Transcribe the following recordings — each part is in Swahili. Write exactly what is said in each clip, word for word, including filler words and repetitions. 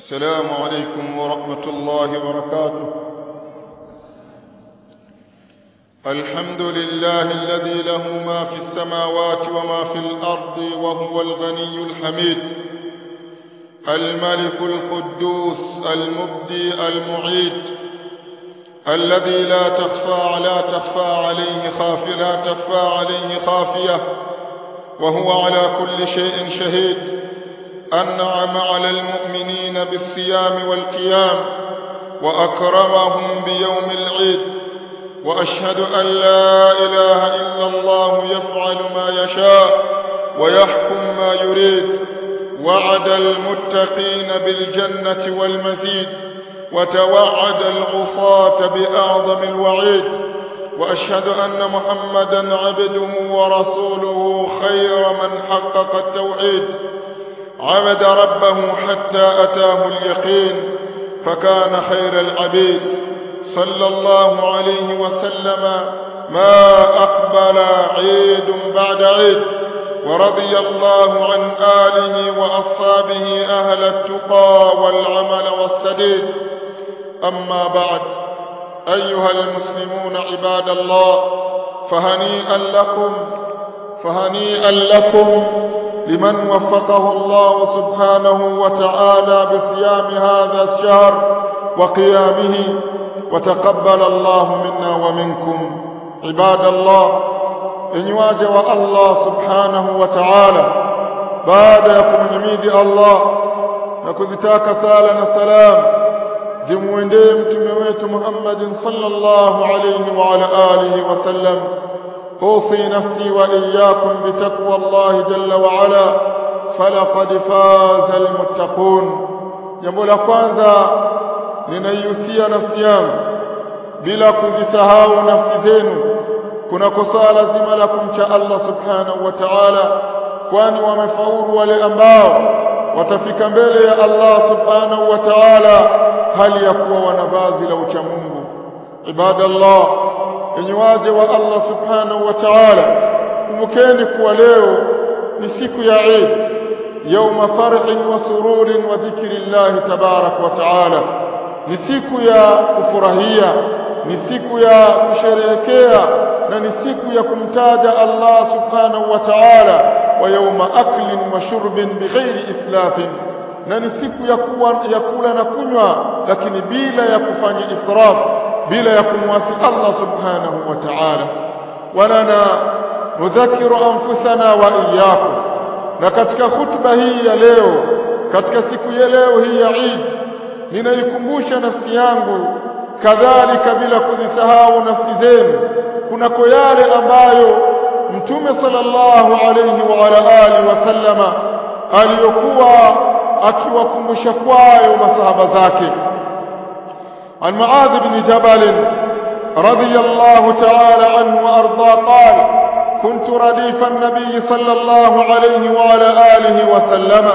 السلام عليكم ورحمة الله وبركاته. الحمد لله الذي له ما في السماوات وما في الأرض وهو الغني الحميد، الملك القدوس المبدي المعيد، الذي لا تخفى لا تخفى عليه خافية لا تخفى عليه خافية، وهو على كل شيء شهيد. أنعم على المؤمنين بالصيام والقيام وأكرمهم بيوم العيد، وأشهد أن لا إله إلا الله يفعل ما يشاء ويحكم ما يريد. وعد المتقين بالجنة والمزيد، وتوعد العصاة بأعظم الوعيد. وأشهد أن محمدًا عبده ورسوله خير من حقق التوحيد، عبد ربه حتى أتاه اليقين فكان خير العبيد، صلى الله عليه وسلم ما أقبل عيد بعد عيد. ورضي الله عن آله وأصحابه أهل التقى والعمل والسديد. أما بعد، أيها المسلمون عباد الله، فهنيئا لكم فهنيئا لكم لمن وفقه الله سبحانه وتعالى بصيام هذا الشهر وقيامه، وتقبل الله منا ومنكم. عباد الله، enyi waja wa Allah subhanahu wa ta'ala, baada ya kumhimidi Allah na kuzitaka sala na salam zimuendee mtume wetu Muhammadin sallallahu alayhi wa ala alihi wa sallam, أوصي نفسي وإياكم بتقوى الله جل وعلا فلقد فاز المتقون. Jambo la kwanza ninaihusia nafsi yangu bila kuzisahau nafsi zenu kunako swala zima la kumcha Allah subhanahu wa ta'ala, kwani wamefaulu wale ambao watafika mbele ya Allah subhanahu wa ta'ala hali ya kuwa wana vazi la ucha Mungu. Ibadallah, enyi waja wa Allah subhanahu wa ta'ala, kumbukeni kuwa leo ni siku ya Eid, yauma farhin wa sururin wa dhikrillahi tabarak wa ta'ala. Ni siku ya kufurahia, ni siku ya kusherehekea, na ni siku ya kumtaja Allah subhanahu wa ta'ala. Wa yauma aklin wa shurbin bighairi islafin, na ni siku ya kuwa ya kula na kunywa lakini bila ya kufanya israfu, bila ya kumwasi Allah subhanahu wa ta'ala. Walana nudhakiru anfusana wa iyyakum, na katika hutuba hii ya leo, katika siku ya leo hii ya Eid, ninaikumbusha nafsi yangu kadhalika bila kuzisahau nafsi zenu kunako yale ambayo Mtume sallallahu alayhi wa ala alihi wasallama aliyokuwa akiwakumbusha kwayo masahaba zake. عن معاذ بن جبل رضي الله تعالى عنه وأرضاه قال: كنت رديف النبي صلى الله عليه وعلى آله وسلم،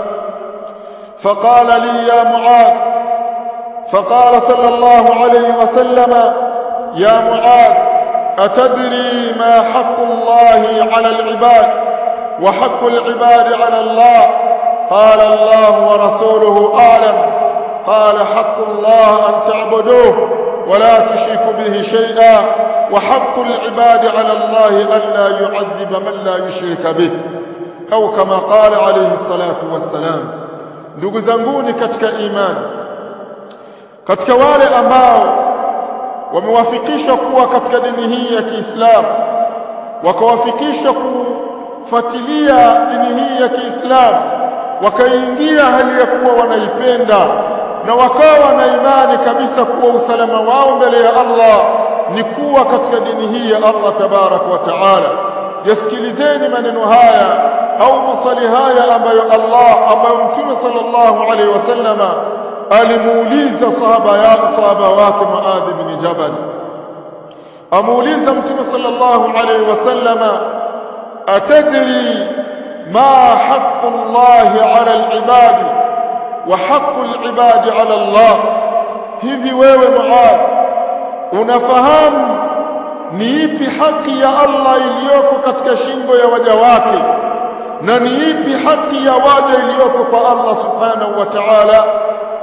فقال لي يا معاذ فقال صلى الله عليه وسلم: يا معاذ، أتدري ما حق الله على العباد وحق العباد على الله؟ قال: الله ورسوله أعلم. قال: حق الله أن تعبدوه ولا تشركوا به شيئا، وحق العباد على الله أن لا يعذب من لا يشرك به، أو كما قال عليه الصلاة والسلام. ndugu zanguni katika imani, katika wale ambao wamewafikishwa kuwa katika dini hii ya Kiislamu, wakawafikishwa kufuatilia dini hii ya Kiislamu, wakaingia hali ya kuwa wanaipenda na wakawa na imani kabisa kuwa usalama wao mbele ya Allah ni kuwa katika dini hii ya Allah tabarak wa taala. Yasikilizeni maneno haya au masali haya ambayo Allah ambayo Mtume sallallahu alaihi wasallama alimuuliza sahaba ya sahaba wake Muadh bin Jabal. Amuuliza Mtume sallallahu alaihi wasallama: atadri ma haqqu Allah ala al-ibad wa haqqu al-ibad ala Allah? Hivi wewe Muadh, unafahamu ni ipi haki ya Allah iliyoko katika shingo ya waja wake na ni ipi haki ya waja iliyoko kwa Allah subhanahu wa ta'ala?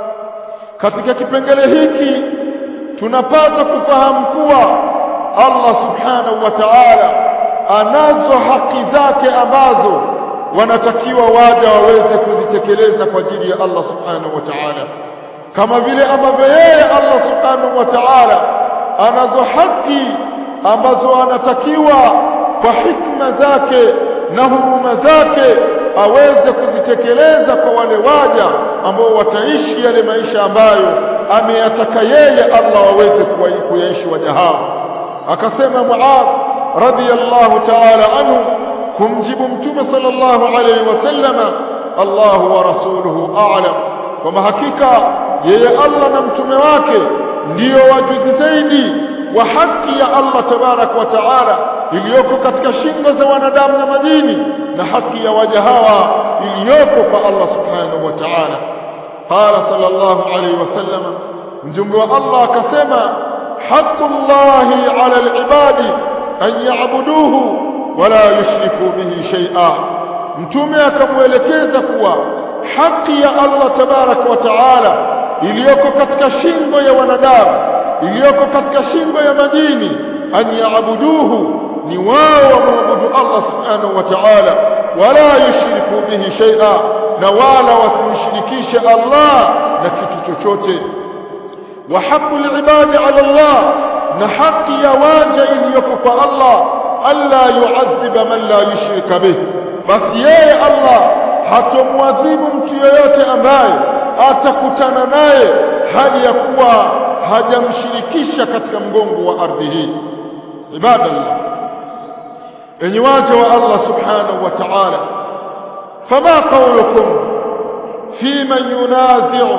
katika kipengele hiki tunapata kufahamu kuwa Allah subhanahu wa ta'ala anazo haki zake ambazo wanatakiwa waja waweze kuzitekeleza kwa ajili ya Allah subhanahu wa ta'ala, kama vile ambavyo yeye Allah subhanahu wa ta'ala anazo haki ambazo anatakiwa kwa hikma zake na huruma zake aweze kuzitekeleza kwa wale waja ambao wataishi yale maisha ambayo ameyataka yeye Allah waweze kuyaishi waja hao. Akasema Muadh radhiyallahu ta'ala anhu kumjibu Mtume sallallahu alayhi wasallama, Allahu wa rasuluhu a'lam, kwa hakika yeye Allah na mtume wake ndio wajuzi zaidi wa haki ya Allah tabarak wa taala iliyoko katika shingo za wanadamu na majini, na haki ya waja hawa iliyoko kwa Allah subhanahu wa ta'ala. Qala sallallahu alayhi wasallam, mjumbe wa Allah akasema, haqqullahi ala al-ibadi an ya'buduhu wala yushriku bihi shay'a. Mtume akamuelekeza kuwa haki ya Allah tabarak wa taala iliyoko katika shingo ya wanadamu, iliyoko katika shingo ya majini, an ya'buduhu, ni wao waabudu Allah subhanahu wa ta'ala, wala yushriku bihi shay'a, na wala wasimshirikishe Allah na kitu chochote. Wa haqqul ibadi ala Allah, na haki ya waja iliyoko kwa Allah, alla yu'adhiba man la yushrika bih, basi yeye Allah hatomwadhibu mtu yeyote ambaye atakutana naye hali ya kuwa hajamshirikisha katika mgongo wa ardhi hii. Ibadallah, enyi waja wa Allah subhanahu wa ta'ala, fama qawlukum fi man yunazi'u,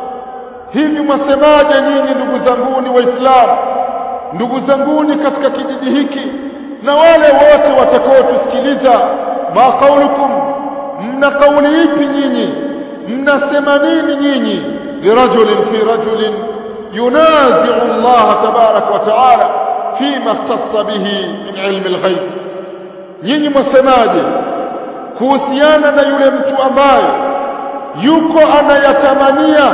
hivi mwasemaje nyinyi ndugu zanguni waislamu, ndugu zanguni katika kijiji hiki na wale wote watakaotusikiliza, ma qawlukum, mna kauli ipi nyinyi, mnasema nini nyinyi, lirajulin fi rajulin yunazi'u Allah tabarak wa ta'ala fima ikhtassa bihi min ilmi al-ghaib, nyinyi mwasemaje kuhusiana na yule mtu ambaye yuko anayatamania,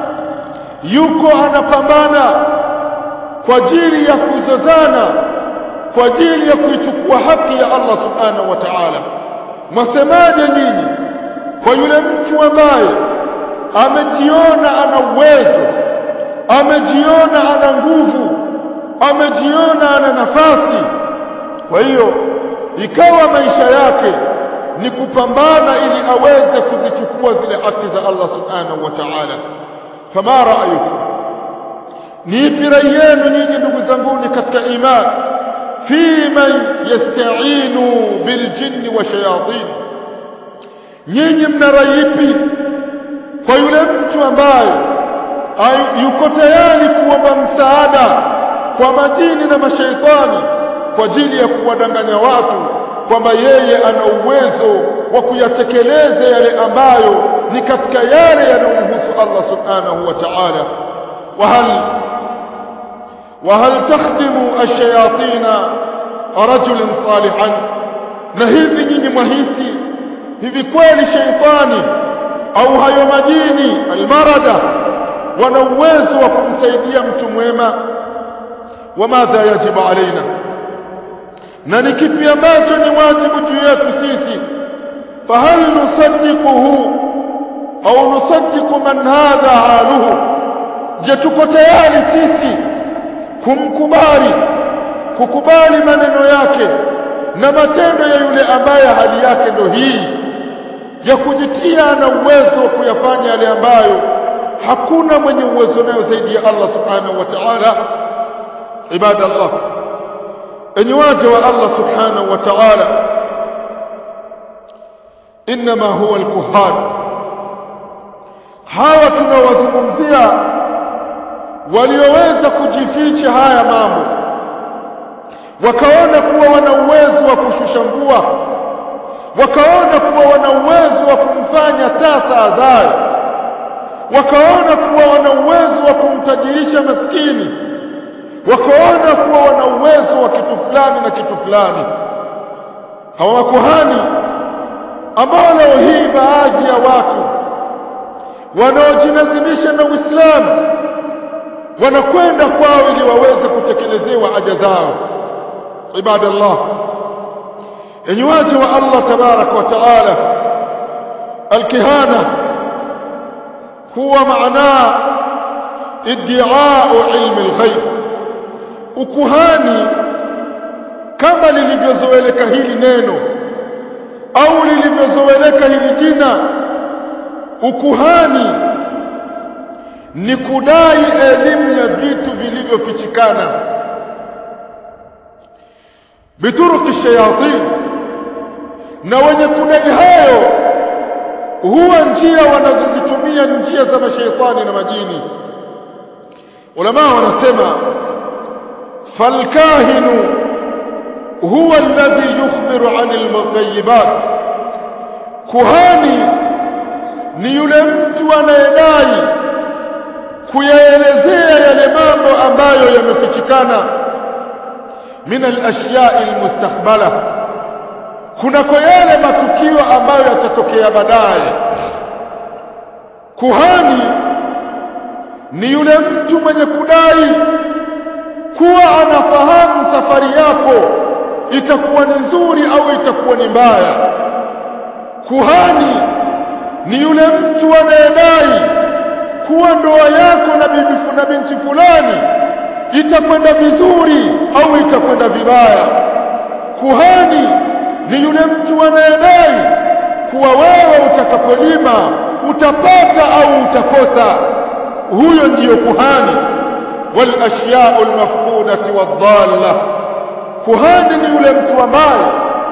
yuko anapambana kwa ajili ya kuzozana, kwa ajili ya kuichukua haki ya Allah subhanahu wa ta'ala? Mwasemaje nyinyi kwa yule mtu ambaye amejiona ana uwezo, amejiona ana nguvu, amejiona ana nafasi, kwa hiyo ikawa maisha yake ni kupambana ili aweze kuzichukua zile haki za Allah subhanahu wa ta'ala? Fama ra'ayukum, ni ipi rai yenu nyinyi ndugu zanguni katika imani, fi man yasta'inu bil jinni wa shayatin, nyinyi mna rai ipi kwa yule mtu ambaye yuko tayari kuomba msaada kwa majini na mashaitani kwa ajili ya kuwadanganya watu kwamba yeye ana uwezo wa kuyatekeleza yale ambayo ni katika yale yanayomhusu Allah subhanahu wa ta'ala? wa hal wa hal takhdimu ash-shayatina rajulan salihan, na hivi nyinyi mwahisi hivi kweli shaitani au hayo majini almarada wana uwezo wa kumsaidia mtu mwema? Wa madha yajibu alaina, na ni kipi ambacho ni wajibu juu yetu sisi? Fahal nusaddiquhu au nusaddiqu man hadha haluhu, je tuko tayari sisi kumkubali, kukubali maneno yake na matendo ya yule ambaye hali yake ndo hii ya kujitia na uwezo wa kuyafanya yale ambayo hakuna mwenye uwezo nayo zaidi ya Allah subhanahu wa ta'ala? Ibadallah, enyi waja wa Allah subhanahu wa ta'ala, inma huwa al-kuhan, hawa tunawazungumzia walioweza kujificha haya mambo, wakaona kuwa wana uwezo wa kushusha mvua, wakaona kuwa wana uwezo wa kumfanya tasa azae, wakaona kuwa wana uwezo wa kumtajirisha maskini, wakaona kuwa wana uwezo wa kitu fulani na kitu fulani. Hawa makuhani ambao leo hii baadhi ya watu wanaojinazimisha na Uislamu wanakwenda kwao ili waweze kutekelezewa haja zao. Ibadallah, enyi waja wa Allah tabaraka wa taala, alkihana huwa maana iddi'a'u ilmi alghaib. Ukuhani kama lilivyozoeleka hili neno au lilivyozoeleka hili jina, ukuhani ni kudai elimu ya vitu vilivyofichikana bituruki shayatin, na wenye kudai hayo huwa njia wanazozitumia njia za mashaitani na majini. Ulama wanasema falkahinu huwa alladhi yukhbiru 'anil mughayyibat, kuhani ni yule mtu anayedai kuyaelezea yale mambo ambayo yamefichikana min al-ashya'i al-mustaqbala, kunako yale matukio ambayo yatatokea baadaye. Kuhani ni yule mtu mwenye kudai kuwa anafahamu safari yako itakuwa ni nzuri au itakuwa ni mbaya. Kuhani ni yule mtu anayedai kuwa ndoa yako na bibi na binti fulani itakwenda vizuri au itakwenda vibaya. Kuhani ni yule mtu anayedai kuwa wewe utakapolima utapata au utakosa. Huyo ndiyo kuhani. Wal ashya'u al-mafqudati wad-dalla, kuhani ni yule mtu ambaye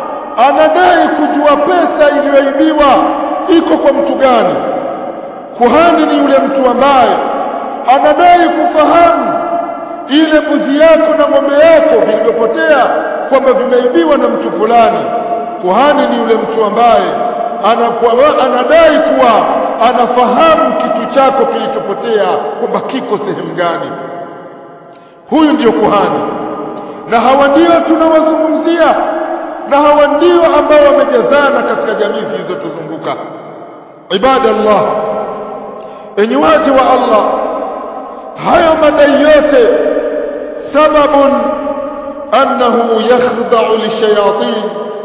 anadai kujua pesa iliyoibiwa iko kwa mtu gani. Kuhani ni yule mtu ambaye anadai kufahamu ile mbuzi yako na ng'ombe yako vilivyopotea kwamba vimeibiwa na mtu fulani. Kuhani ni yule mtu ambaye anakuwa anadai kuwa anafahamu kitu chako kilichopotea kwamba kiko sehemu gani. Huyu ndiyo kuhani, na hawa ndio tunawazungumzia, na hawa ndio ambao wamejazana katika jamii zilizotuzunguka. Ibadallah, enyi waja wa Allah, hayo madai yote sababun annahu yakhda'u lishayatin,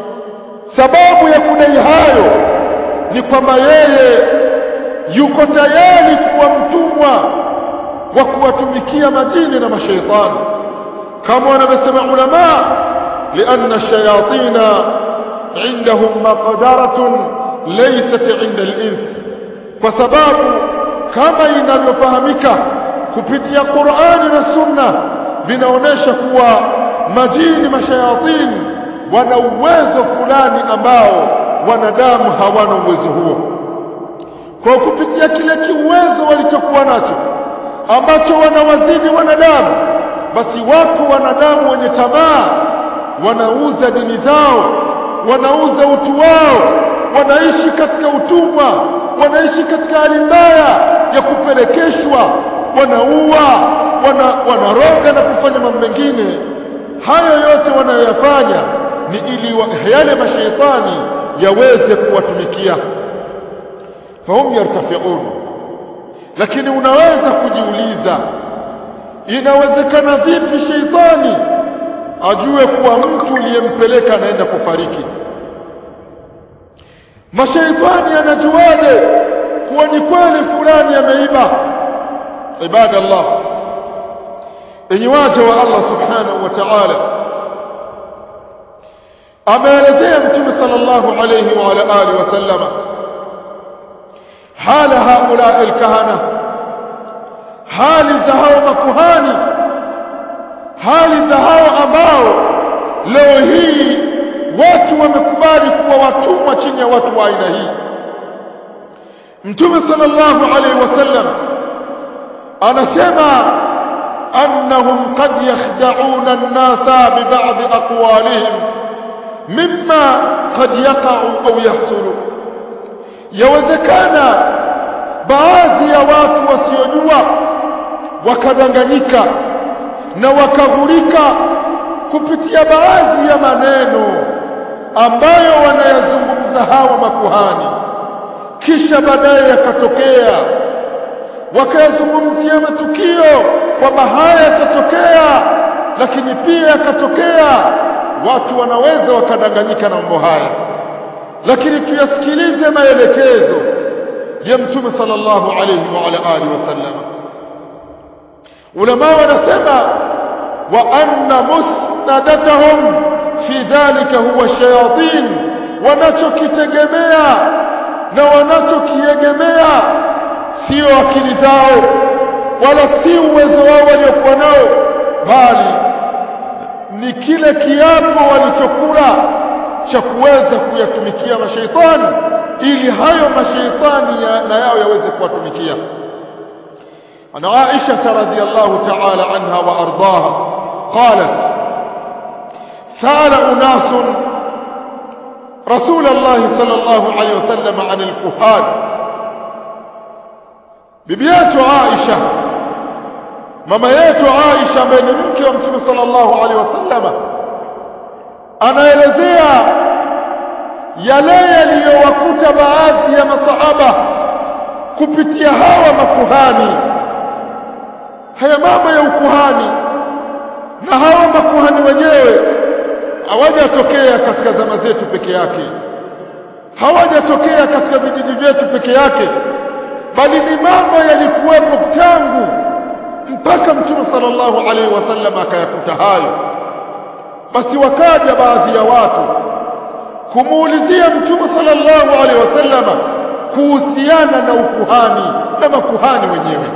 sababu ya kudai hayo ni kwamba yeye yuko tayari kuwa mtumwa wa kuwatumikia majini na mashaitani, kama wanavyosema ulama, lianna shayatina indahum maqdaratun laysat inda al-ins, kwa sababu kama inavyofahamika kupitia Qur'ani na Sunna vinaonesha kuwa majini mashayatini wana uwezo fulani ambao wanadamu hawana uwezo huo. Kwa kupitia kile kiuwezo walichokuwa nacho ambacho wanawazidi wanadamu, basi wako wanadamu wenye tamaa, wanauza dini zao, wanauza utu wao, wanaishi katika utumwa, wanaishi katika hali mbaya ya kupelekeshwa, wanaua, wana, wanaroga na kufanya mambo mengine. Hayo yote wanayoyafanya ni ili yale mashaitani yaweze kuwatumikia. Fahum yartafi'un. Lakini unaweza kujiuliza, inawezekana vipi shaitani ajue kuwa mtu aliyempeleka anaenda kufariki? Mashaitani anajuaje kuwa ni kweli fulani ameiba? Ibadallah, enyi waja wa Allah subhanahu wa ta'ala, ameelezea Mtume sallallahu alayhi wa ala alihi wasallama hala haula alkahana, hali za hao makuhani, hali za hao ambao leo hii watu wamekubali kuwa watumwa chini ya watu wa aina hii. Mtume sallallahu alayhi wasallam anasema annahum qad yakhda'una an-nasa bi ba'd aqwalihim mimma qad yaqa'u au yahsulu. Yawezekana baadhi ya watu wasiojua wakadanganyika na wakaghurika kupitia baadhi ya maneno ambayo wanayazungumza hawa makuhani, kisha baadaye yakatokea, wakayazungumzia matukio kwamba haya yatatokea, lakini pia yakatokea, watu wanaweza wakadanganyika na mambo haya. Lakini tuyasikilize maelekezo ya Mtume sallallahu alayhi wa ala alihi wasallam. Ulama wanasema wa anna musnadatahum fi dhalika huwa shayatin, wanachokitegemea na wanachokiegemea sio akili zao wala si uwezo wao waliokuwa nao, bali ni kile kiapo walichokula cha kuweza kuyatumikia mashaitani, ili hayo mashaitani ya, na yao yaweze kuwatumikia. Ana Aisha radhiyallahu ta'ala anha wa ardaha qalat sala unasun رسول الله صلى الله عليه وسلم عن الكهان. ببيات عائشة ماما yetu Aisha ambaye ni mke wa Mtume sallallahu alaihi wasallam anaelezea yale yaliyowakuta baadhi ya masahaba kupitia hawa makuhani. Haya mambo ya ukuhani na hawa makuhani wenyewe hawajatokea katika zama zetu peke yake, hawajatokea katika vijiji vyetu peke yake, bali ni mambo yalikuwepo tangu mpaka Mtume sallallahu alaihi wasallam akayakuta hayo. Basi wakaja baadhi ya watu kumuulizia Mtume sallallahu alaihi wasallam kuhusiana na ukuhani na makuhani wenyewe.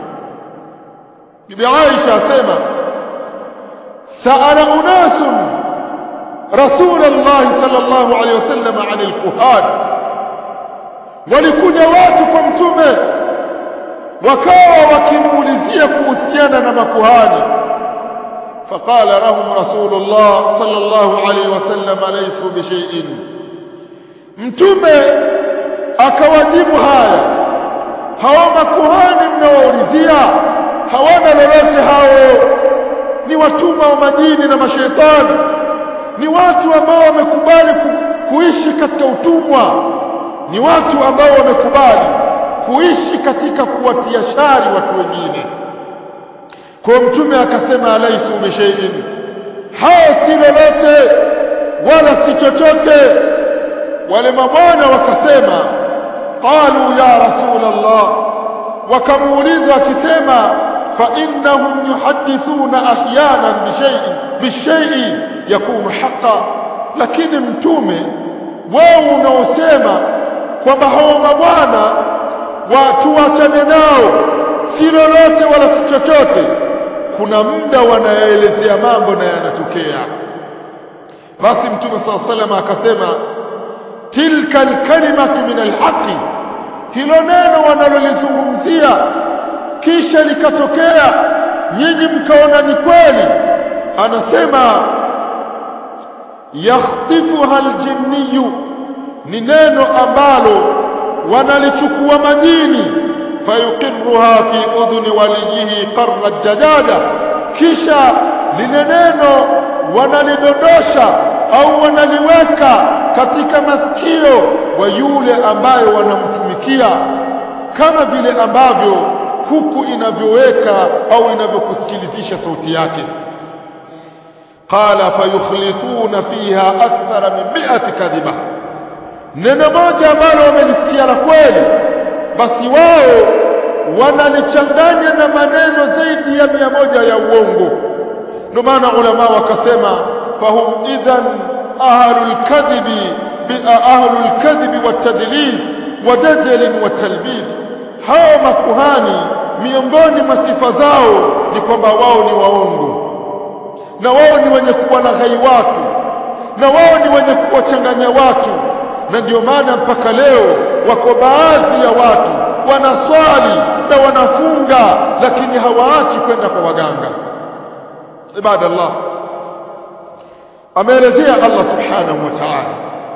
Bibi Aisha asema sa'ala unasun رسول الله صلى الله عليه وسلم عن الكهان, walikuja watu kwa Mtume wakawa wakimuulizia kuhusiana na makuhani. فقال لهم رسول الله صلى الله عليه وسلم ليسوا بشيء, Mtume akawajibu haya, hawa makuhani mnaoulizia hawana lolote, hao ni watumwa wa majini na mashaitani, ni watu ambao wamekubali ku, kuishi katika utumwa, ni watu ambao wamekubali kuishi katika kuwatia shari watu wengine. Kwa Mtume akasema alaisu bi shay'in, hao si lolote wala si chochote. Wale mabwana wakasema qalu ya Rasulullah, wakamuuliza wakisema fa innahum yuhaddithuna ahyanan bi shay'in bi shay'in yakunu haqa. Lakini Mtume, wao unaosema kwamba hao mabwana watu wachane nao, si lolote wala si chochote, kuna muda wanaelezea mambo na yanatokea. Basi Mtume sallallahu alaihi wasallam akasema tilka alkalimatu min alhaqi, hilo neno wanalolizungumzia kisha likatokea nyinyi mkaona ni kweli, anasema yakhtifuha aljinniyu, ni neno ambalo wanalichukua majini, fayuqirruha fi udhuni waliyihi qarra dajaja, kisha lile neno wanalidondosha au wanaliweka katika masikio wa yule ambaye wanamtumikia, kama vile ambavyo kuku inavyoweka au inavyokusikilizisha sauti yake. Qala fayukhlituna fiha akthara min mi'ati kadhiba, neno moja ambalo wamelisikia la kweli, basi wao wanalichanganya na maneno zaidi ya mia moja ya uongo. Ndio maana ulama wakasema fahum idhan ahlul kadhibi bi ahlul kadhibi watadlis wadajal watalbis. Hao makuhani miongoni mwa sifa zao ni kwamba wao ni waongo, na wao ni wenye kuwalaghai watu, na wao ni wenye kuwachanganya watu. Na ndio maana mpaka leo wako baadhi ya watu wanaswali na wanafunga, lakini hawaachi kwenda kwa waganga. Ibadallah, ameelezea Allah subhanahu wa ta'ala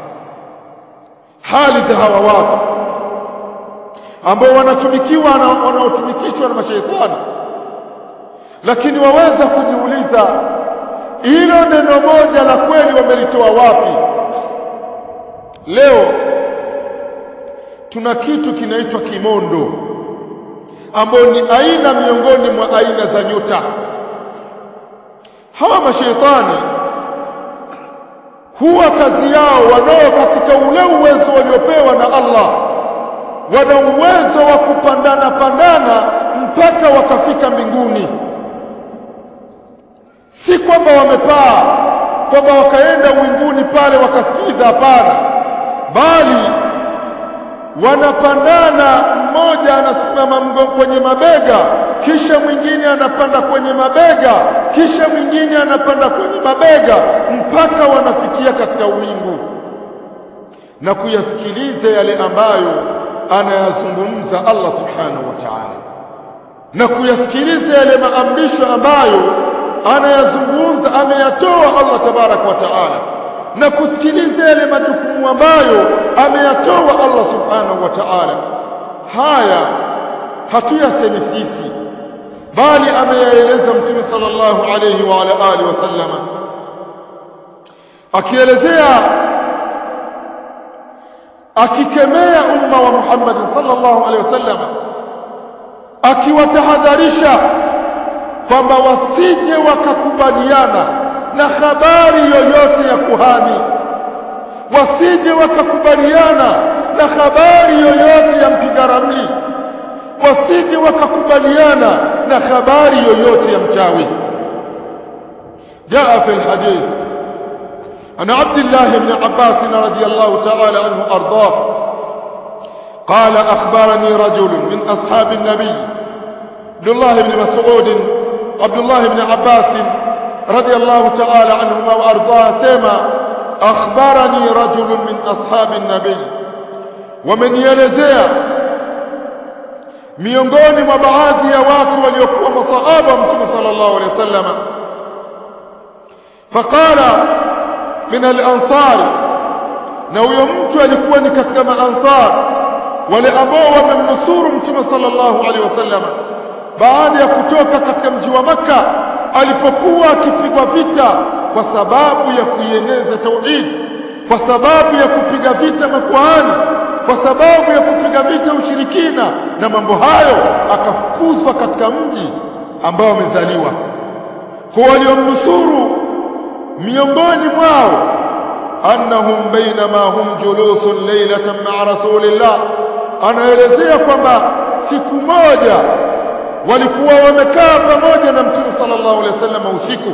hali za hawa watu ambao wanatumikiwa na wanaotumikishwa na mashaitani. Lakini waweza kujiuliza, hilo neno moja la kweli wamelitoa wapi? Leo tuna kitu kinaitwa kimondo, ambayo ni aina miongoni mwa aina za nyota. Hawa mashaitani huwa kazi yao, wanao katika ule uwezo waliopewa na Allah, wana uwezo wa kupandana pandana mpaka wakafika mbinguni. Si kwamba wamepaa, kwamba wakaenda uwinguni pale wakasikiliza, hapana, bali wanapandana. Mmoja anasimama kwenye mabega, kisha mwingine anapanda kwenye mabega, kisha mwingine anapanda kwenye mabega, mpaka wanafikia katika uwingu na kuyasikiliza yale ambayo anayazungumza Allah subhanahu wa ta'ala, na kuyasikiliza yale maamrisho ambayo anayazungumza ameyatoa Allah tabarak wa ta'ala, na kusikiliza yale majukumu ambayo ameyatoa Allah subhanahu wa ta'ala. Haya hatuyasemi sisi, bali ameyaeleza Mtume sallallahu alayhi wa ala alihi wasallam, akielezea akikemea umma wa Muhammad sallallahu alayhi wasallam, akiwatahadharisha kwamba wasije wakakubaliana na habari yoyote ya kuhani, wasije wakakubaliana na habari yoyote ya mpiga ramli, wasije wakakubaliana na habari yoyote ya mchawi. Jaa fi alhadith an Abdullah ibn Abbas radhiyallahu ta'ala anhu ardah qala akhbarani rajul min ashab an-nabi Abdullah ibn Mas'ud Abdullah ibn Abbas radhiyallahu ta'ala anhuma wa ardah sema akhbarani rajul min ashab an-nabi, wamenielezea miongoni mwa baadhi ya watu waliokuwa masahaba wa Mtume sallallahu alayhi wasallam. Faqala min al-ansar, na huyo mtu alikuwa ni katika maansar wale ambao wamemnusuru Mtume sallallahu alayhi wasallam baada ya kutoka katika mji wa Makka alipokuwa akipigwa vita kwa sababu ya kuieneza tauhid, kwa sababu ya kupiga vita makuhani, kwa sababu ya kupiga vita ushirikina na mambo hayo, akafukuzwa katika mji ambao amezaliwa. Kwa waliomnusuru miongoni mwao, annahum bainama hum julusun laylatan ma'a rasulillah, anaelezea kwamba siku moja walikuwa wamekaa pamoja na Mtume sallallahu alaihi wasallam usiku,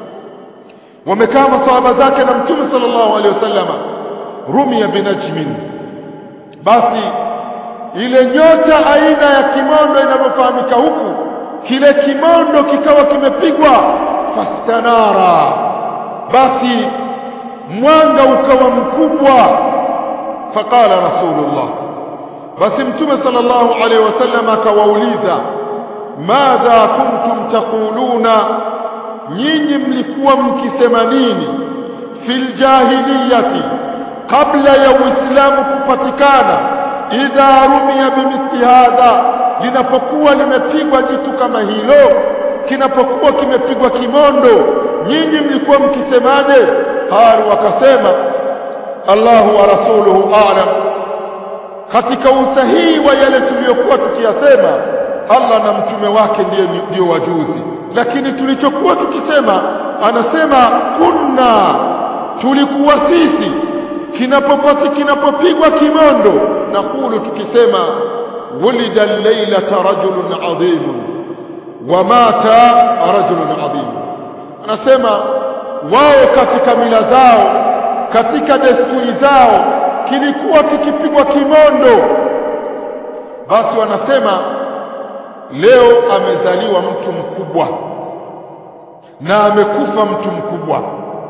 wamekaa masahaba zake na Mtume sallallahu alaihi wasallam. Rumia binajmin, basi ile nyota aina ya kimondo inavyofahamika huku, kile kimondo kikawa kimepigwa, fastanara, basi mwanga ukawa mkubwa. Faqala rasulullah, basi Mtume sallallahu alaihi wasallam akawauliza, madha kuntum taquluna, nyinyi mlikuwa mkisema nini, fil jahiliyati, kabla ya Uislamu kupatikana, idha rumia bimithli hadha, linapokuwa limepigwa jitu kama hilo, kinapokuwa kimepigwa kimondo, nyinyi mlikuwa mkisemaje? Qalu, wakasema Allahu wa rasuluhu a'lam, katika usahihi wa yale tuliyokuwa tukiyasema, Allah na mtume wake ndiye ndio wajuzi, lakini tulichokuwa tukisema, anasema kunna, tulikuwa sisi kinapopati kinapopigwa kimondo, nakulu tukisema, wulida al-laylata rajulun adhim wa mata rajulun adhim. Anasema wao katika mila zao, katika desturi zao, kilikuwa kikipigwa kimondo, basi wanasema leo amezaliwa mtu mkubwa na amekufa mtu mkubwa.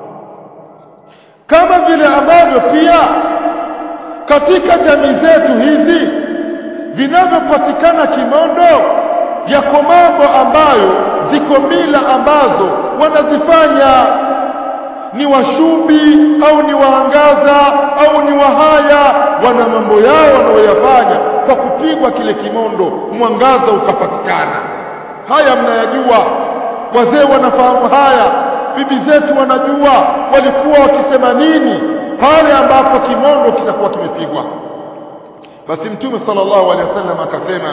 Kama vile ambavyo pia katika jamii zetu hizi vinavyopatikana kimondo, yako mambo ambayo ziko mila ambazo wanazifanya, ni washubi au ni waangaza au ni wahaya, wana mambo yao wanaoyafanya kwa kupigwa kile kimondo, mwangaza ukapatikana. Haya mnayajua, wazee wanafahamu haya, bibi zetu wanajua walikuwa wakisema nini pale ambapo kimondo kitakuwa kimepigwa. basi mtume sallallahu alaihi wasallam akasema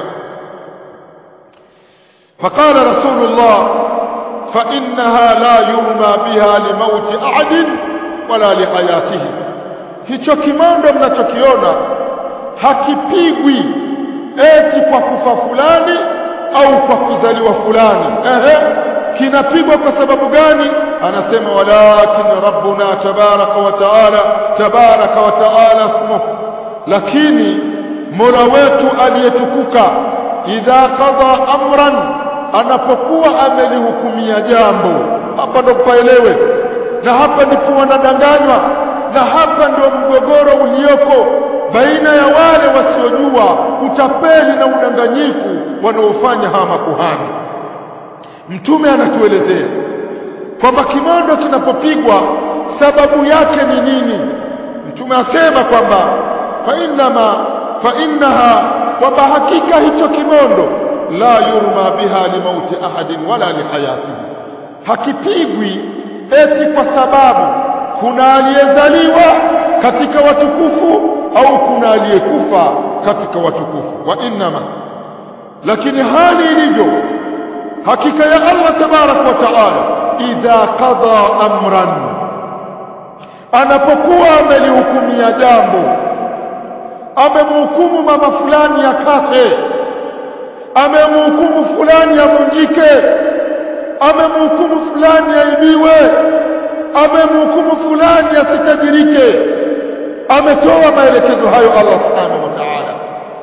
faqala rasulullah fa innaha la yurma biha li mauti ahadin wala li hayatihi, hicho kimondo mnachokiona hakipigwi eti kwa kufa fulani au kwa kuzaliwa fulani. Ehe, kinapigwa kwa sababu gani? Anasema walakin rabbuna tabaraka wa taala tabaraka wa taala ismuhu, lakini Mola wetu aliyetukuka idha qadha amran, anapokuwa amelihukumia jambo. Hapa ndo paelewe, na hapa ndipo wanadanganywa, na hapa ndio mgogoro ulioko baina ya wale wasiojua utapeli na udanganyifu wanaofanya hawa makuhani. Mtume anatuelezea kwamba kimondo kinapopigwa sababu yake ni nini. Mtume asema kwamba fa innama fa innaha, kwamba hakika hicho kimondo la yurma biha li mauti ahadin wala li hayatihi, hakipigwi eti kwa sababu kuna aliyezaliwa katika watukufu au kuna aliyekufa katika watukufu. Wa innama, lakini hali ilivyo hakika ya Allah tabarak wa taala idha qada amran, anapokuwa amelihukumia jambo, amemhukumu mama fulani ya kafe, amemhukumu fulani avunjike, amemhukumu fulani aibiwe, amemhukumu fulani asitajirike, ametoa maelekezo hayo Allah subhanahu wa ta'ala.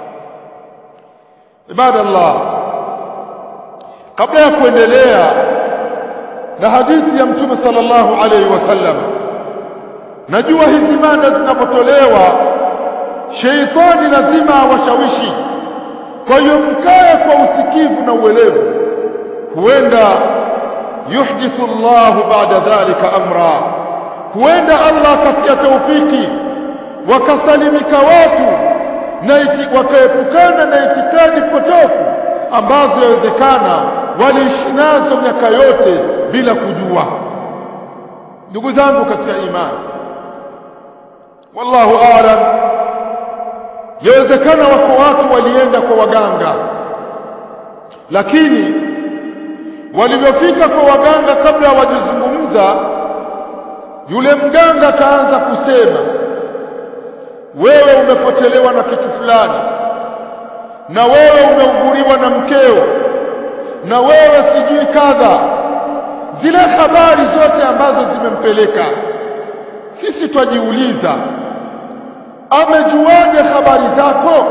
Ibadallah, kabla ya kuendelea na hadithi ya Mtume sallallahu alayhi wasallam, najua hizi mada zinapotolewa sheitani lazima awashawishi, kwa hiyo mkae kwa usikivu na uelevu. Huenda yuhdithu Allah baada dhalika amra, huenda Allah katia taufiki wakasalimika watu na wakaepukana na itikadi potofu ambazo yawezekana waliishi nazo miaka yote bila kujua. Ndugu zangu katika imani, wallahu a'lam, yawezekana wako watu walienda kwa waganga, lakini walivyofika kwa waganga, kabla hawajazungumza, yule mganga kaanza kusema, wewe umepotelewa na kitu fulani, na wewe umeuguriwa na mkeo, na wewe sijui kadha. Zile habari zote ambazo zimempeleka, sisi twajiuliza, amejuaje habari zako?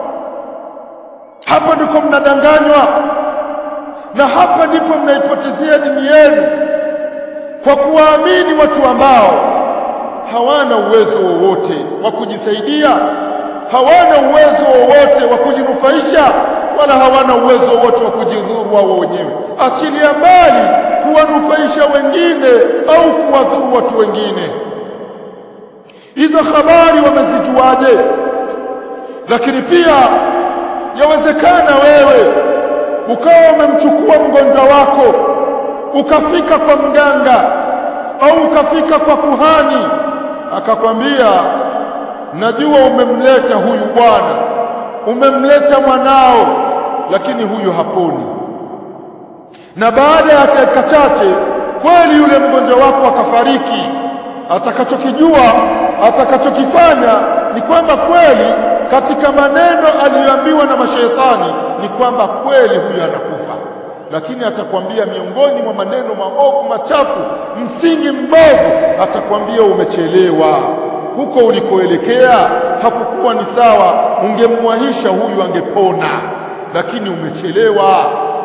Hapa ndiko mnadanganywa, na hapa ndipo mnaipotezea dini yenu kwa kuwaamini watu ambao hawana uwezo wowote wa kujisaidia, hawana uwezo wowote wa kujinufaisha, wala hawana uwezo wowote wa kujidhuru wao wenyewe, achilia mbali kuwanufaisha wengine au kuwadhuru watu wengine. Hizo habari wamezijuaje? Lakini pia yawezekana wewe ukawa umemchukua mgonjwa wako ukafika kwa mganga au ukafika kwa kuhani, akakwambia, najua umemleta huyu bwana, umemleta mwanao, lakini huyu haponi. Na baada ya dakika chache kweli yule mgonjwa wako akafariki. Atakachokijua, atakachokifanya ni kwamba kweli katika maneno aliyoambiwa na mashaitani ni kwamba kweli huyu anakufa, lakini atakwambia miongoni mwa maneno maovu machafu, msingi mbovu, atakwambia umechelewa, huko ulikoelekea hakukuwa ni sawa, ungemwahisha huyu angepona, lakini umechelewa.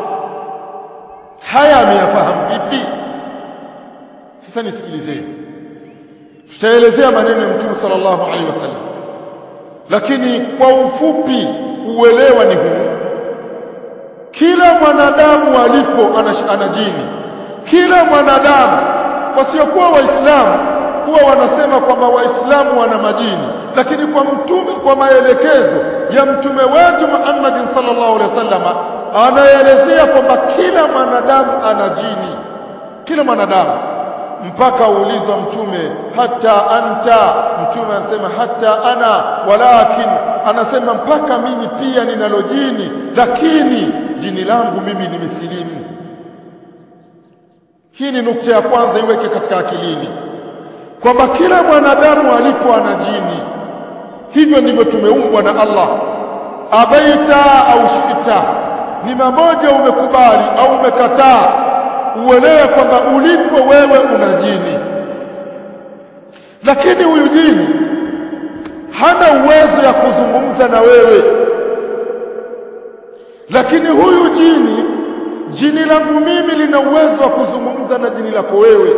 Haya ameyafahamu vipi? Sasa nisikilizeni, tutaelezea maneno ya Mtume sallallahu alaihi wasallam, lakini kwa ufupi uelewa ni huu: kila mwanadamu alipo ana jini. Kila mwanadamu, wasiokuwa waislamu huwa wanasema kwamba waislamu wana majini, lakini kwa mtume, kwa maelekezo ya mtume wetu Muhammad sallallahu alaihi wasallam, anaelezea kwamba kila mwanadamu ana jini, kila mwanadamu, mpaka uulizwa mtume, hata anta, mtume anasema hata ana, walakin anasema mpaka mimi pia ninalo jini, lakini jini langu mimi ni misilimu. Hii ni nukta ya kwanza, iweke katika akilini kwamba kila mwanadamu alipo ana jini. Hivyo ndivyo tumeumbwa na Allah. Abaita au shita, ni mamoja umekubali au umekataa, uelewe kwamba ulipo wewe una jini. Lakini huyu jini hana uwezo ya kuzungumza na wewe. Lakini huyu jini, jini langu mimi lina uwezo wa kuzungumza na jini lako wewe.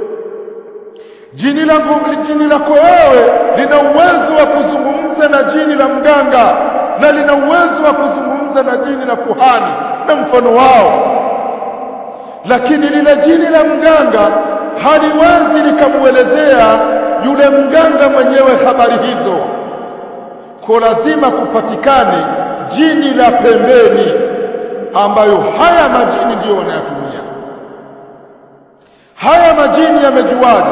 Jini langu, jini lako wewe lina uwezo wa kuzungumza na jini la mganga, na lina uwezo wa kuzungumza na jini la kuhani na mfano wao. Lakini lile jini la mganga haliwezi likamuelezea yule mganga mwenyewe habari hizo. Kwa lazima kupatikane jini la pembeni, ambayo haya majini ndiyo wanayatumia. Haya majini yamejuaje?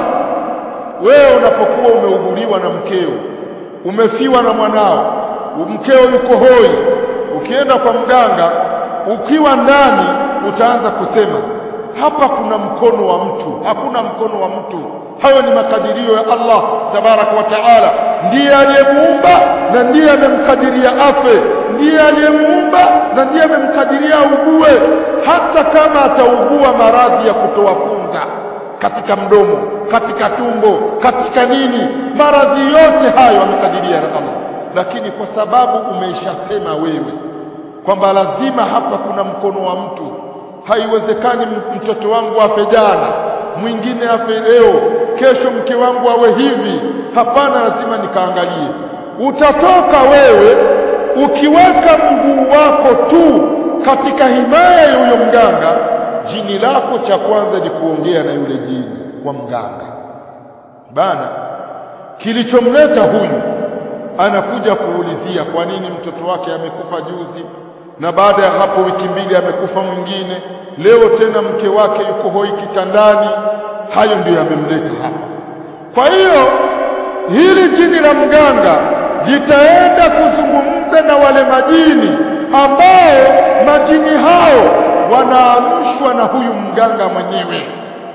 Wewe unapokuwa umeuguliwa na mkeo, umefiwa na mwanao, mkeo yuko hoi, ukienda kwa mganga, ukiwa ndani utaanza kusema hapa kuna mkono wa mtu. Hakuna mkono wa mtu. Hayo ni makadirio ya Allah tabaraka wa taala. Ndiye aliyemuumba na ndiye amemkadiria afe. Ndiye aliyemuumba na ndiye amemkadiria ugue. Hata kama ataugua maradhi ya kutoa funza katika mdomo, katika tumbo, katika nini, maradhi yote hayo amekadiria Allah. Lakini kwa sababu umeishasema wewe kwamba lazima hapa kuna mkono wa mtu, haiwezekani mtoto wangu afe jana, mwingine afe leo, kesho mke wangu awe hivi, hapana, lazima nikaangalie. Utatoka wewe ukiweka mguu wako tu katika himaya ya huyo mganga, jini lako cha kwanza ni kuongea na yule jini wa mganga. Bana, kilichomleta huyu anakuja kuulizia kwa nini mtoto wake amekufa juzi, na baada ya hapo wiki mbili amekufa mwingine, leo tena mke wake yuko hoi kitandani. Hayo ndiyo yamemleta hapa. Kwa hiyo hili jini la mganga litaenda kuzungumza na wale majini ambao majini hao wanaamshwa na huyu mganga mwenyewe.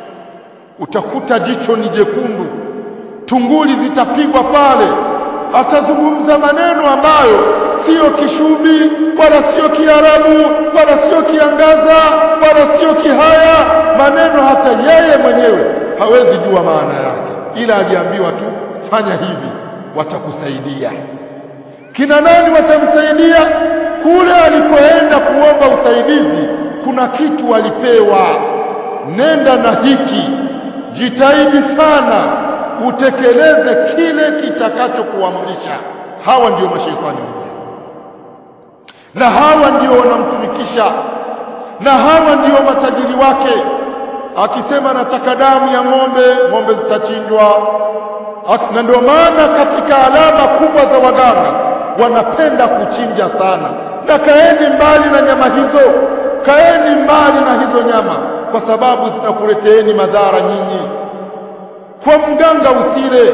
Utakuta jicho ni jekundu, tunguli zitapigwa pale, atazungumza maneno ambayo sio Kishubi wala sio Kiarabu wala sio Kiangaza wala sio Kihaya. Maneno hata yeye mwenyewe hawezi jua maana yake, ila aliambiwa tu fanya hivi, watakusaidia. Kina nani watamsaidia? Kule alipoenda kuomba usaidizi kuna kitu alipewa, nenda na hiki, jitahidi sana utekeleze kile kitakacho kuamrisha. Hawa ndio mashaitani wenyewe, na hawa ndio wanamtumikisha, na hawa ndio matajiri wake. Akisema nataka damu ya ng'ombe, ng'ombe zitachinjwa. Na ndio maana katika alama kubwa za waganga wanapenda kuchinja sana. Na kaeni mbali na nyama hizo, kaeni mbali na hizo nyama, kwa sababu zinakuleteeni madhara nyinyi. Kwa mganga usile.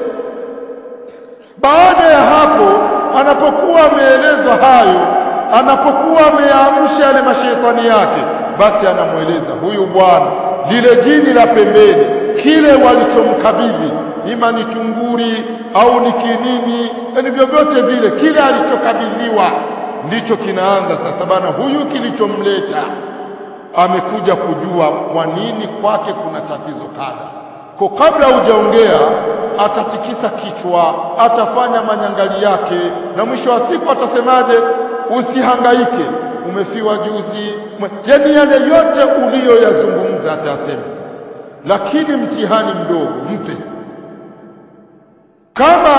Baada ya hapo, anapokuwa ameelezwa hayo, anapokuwa ameamsha yale mashaitani yake, basi anamueleza huyu bwana, lile jini la pembeni, kile walichomkabidhi, ima ni chunguri au ni kinini, yani vyovyote vile, kile alichokabidhiwa ndicho kinaanza sasa. Bana, huyu kilichomleta amekuja kujua kwa nini kwake kuna tatizo kadha. Kwa kabla hujaongea atatikisa kichwa, atafanya manyangali yake, na mwisho wa siku atasemaje? Usihangaike, umefiwa juzi. Yani yale yote uliyoyazungumza atasema. Lakini mtihani mdogo mpe. Kama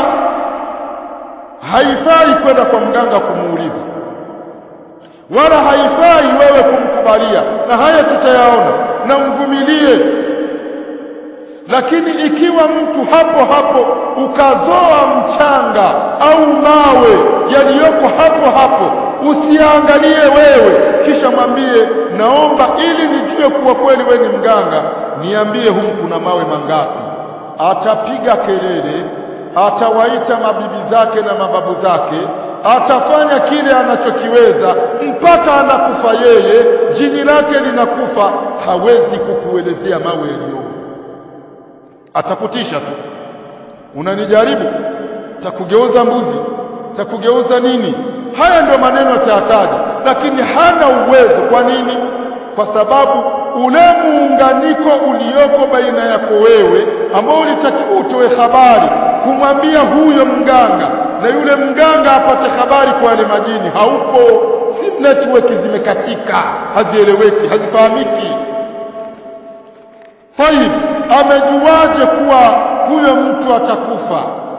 haifai kwenda kwa mganga kumuuliza, wala haifai wewe kumkubalia, na haya tutayaona, na mvumilie. Lakini ikiwa mtu hapo hapo ukazoa mchanga au mawe yaliyoko hapo hapo, usiangalie wewe, kisha mwambie naomba, ili nijue kuwa kweli wewe ni mganga, niambie humu kuna mawe mangapi. Atapiga kelele, atawaita mabibi zake na mababu zake, atafanya kile anachokiweza mpaka anakufa yeye, jini lake linakufa, hawezi kukuelezea mawe yaliyo. Atakutisha tu, unanijaribu, takugeuza mbuzi, takugeuza nini. Haya ndio maneno atayataja, lakini hana uwezo. Kwa nini? Kwa sababu ule muunganiko ulioko baina yako wewe ambao ulitakiwa utoe habari kumwambia huyo mganga na yule mganga apate habari kwa wale majini, haupo. Si network zimekatika, hazieleweki, hazifahamiki. Tayib, amejuaje kuwa huyo mtu atakufa?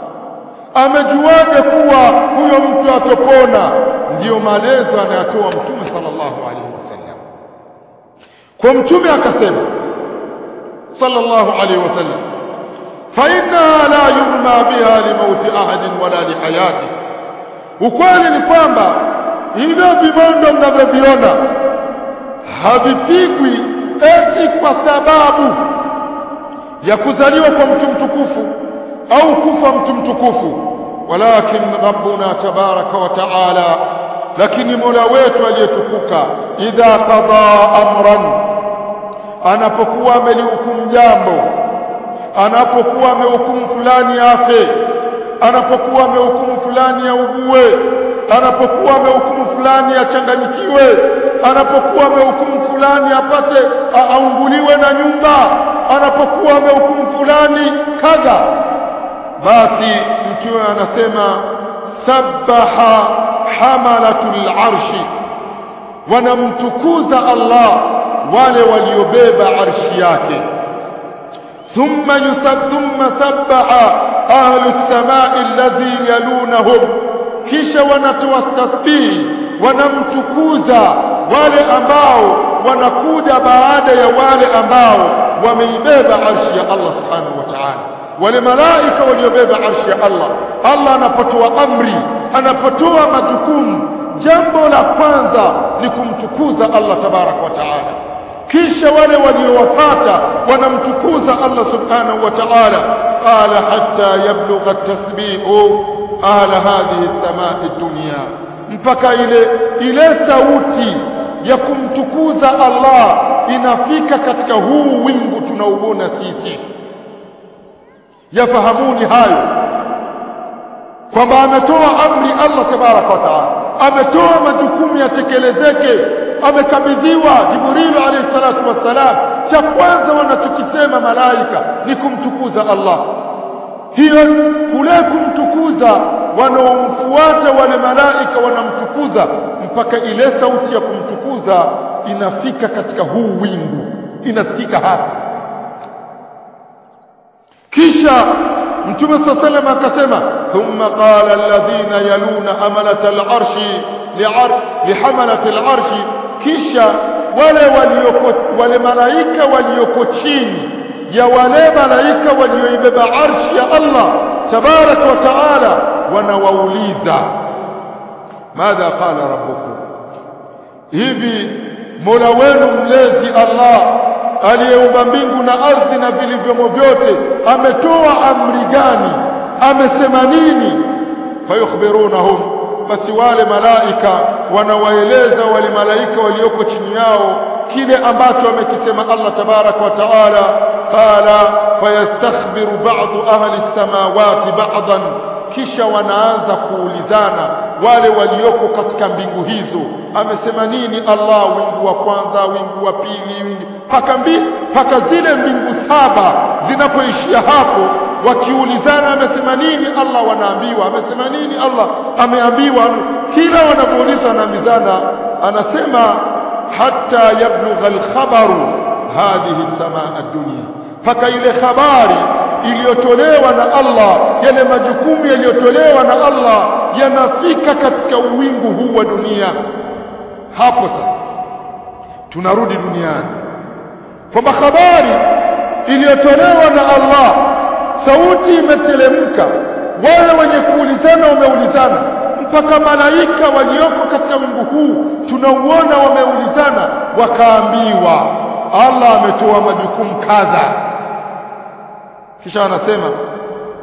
Amejuaje kuwa huyo mtu atopona? Ndiyo maelezo anayatoa Mtume sallallahu alaihi wasallam. Kwa Mtume akasema sallallahu alaihi wasallam, fa inna la yurma biha li mauti ahadin wala li hayati. Ukweli ni kwamba hivyo vimondo mnavyoviona havipigwi eti kwa sababu ya kuzaliwa kwa mtu mtukufu au kufa mtu mtukufu, walakin rabbuna tabaraka wa taala, lakini Mola wetu aliyetukuka, idha qada amran, anapokuwa amelihukumu jambo, anapokuwa amehukumu fulani afe, anapokuwa amehukumu fulani augue, anapokuwa amehukumu fulani achanganyikiwe, anapokuwa amehukumu fulani apate aunguliwe na nyumba, anapokuwa amehukumu fulani kadha, basi Mtume anasema sabbaha hamalatul arshi, wanamtukuza Allah wale waliobeba arshi yake. thumma yusab thumma sabbaha ahlu as-samai alladhi yalunahum, kisha wanatoa tasbih, wanamtukuza wale ambao wanakuja baada ya wale ambao wameibeba arshi ya Allah subhanahu wa ta'ala, wale malaika waliobeba arshi ya Allah. Allah anapotoa amri, anapotoa majukumu, jambo la kwanza ni kumtukuza Allah tabarak wa taala, kisha wale waliowafuata wanamtukuza Allah subhanahu wa ta'ala. Qala hatta yablugha at-tasbihu ahla hadhihi as-samai ad-dunya, mpaka ile ile sauti ya kumtukuza Allah inafika katika huu wingu tunaouona sisi. Yafahamuni hayo kwamba ametoa amri Allah tabaraka wa taala, ametoa majukumu yatekelezeke, amekabidhiwa Jibril alayhi salatu wassalam. Cha kwanza wanachokisema malaika ni kumtukuza Allah. Hiyo kule kumtukuza, wanaomfuata wale malaika wanamtukuza mpaka ile sauti ya kumtukuza inafika katika huu wingu, inasikika hapa. Kisha Mtume sallallahu alayhi wasallam akasema, thumma qala alladhina yaluna amalata al-arshi lihamalati al-arshi, kisha wale walioko wale malaika walioko chini ya wale malaika walioibeba arshi ya Allah tabaraka wa taala, wanawauliza madha qala rabbukum, hivi Mola wenu mlezi Allah aliyeumba mbingu na ardhi na vilivyomo vyote ametoa amri gani? Amesema nini? Fayukhbirunahum, basi wale malaika wanawaeleza wale malaika walioko chini yao kile ambacho amekisema Allah tabarak wa taala. Qala fayastakhbiru ba'du ahli as-samawati ba'dan, kisha wanaanza kuulizana wale walioko katika mbingu hizo, amesema nini Allah? Wingu wa kwanza, wingu wa pili, wingu paka mbi paka zile mbingu saba zinapoishia hapo, wakiulizana amesema nini Allah, wanaambiwa amesema nini Allah, ameambiwa. Kila wanapouliza wanaambizana, anasema hatta yablugha al-khabaru hadhihi as-samaa ad-dunya, paka ile habari iliyotolewa na Allah, yale majukumu yaliyotolewa na Allah yanafika katika uwingu huu wa dunia. Hapo sasa tunarudi duniani kwamba habari iliyotolewa na Allah, sauti imetelemka, wale wenye kuulizana wameulizana, mpaka malaika walioko katika wingu huu tunauona wameulizana, wakaambiwa Allah ametoa majukumu kadha. Kisha anasema